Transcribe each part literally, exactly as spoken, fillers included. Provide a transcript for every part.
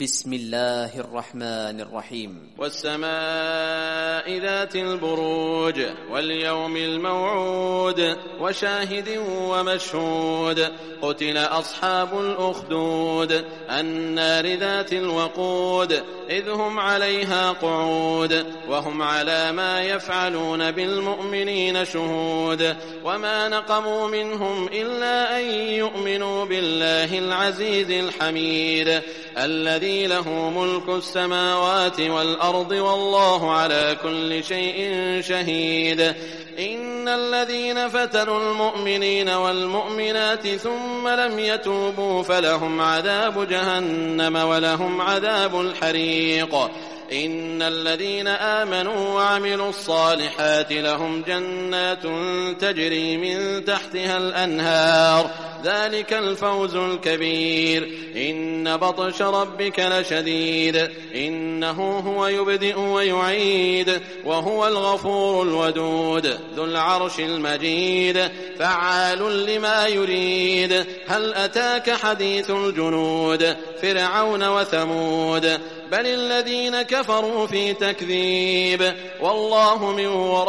بسم الله الرحمن الرحيم. والسماء ذات البروج واليوم الموعود وشاهد ومشهود قتل أصحاب الأخدود النار ذات الوقود إذ هم عليها قعود وهم على ما يفعلون بالمؤمنين شهود وما نقموا منهم إلا أن يؤمنوا بالله العزيز الحميد الذي له ملك السماوات والأرض والله على كل شيء شهيد. إن الذين فتنوا المؤمنين والمؤمنات ثم لم يتوبوا فلهم عذاب جهنم ولهم عذاب الحريق. إن الذين آمنوا وعملوا الصالحات لهم جنات تجري من تحتها الأنهار ذلك الفوز الكبير. إن بطش ربك لشديد إنه هو يبدئ ويعيد وهو الغفور الودود ذو العرش المجيد فعال لما يريد. هل أتاك حديث الجنود فرعون وثمود بل الذين كفروا في تكذيب والله من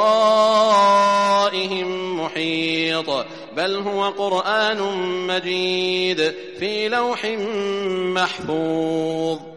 ورائهم محيط. بل هو قرآن مجيد في لوح محفوظ.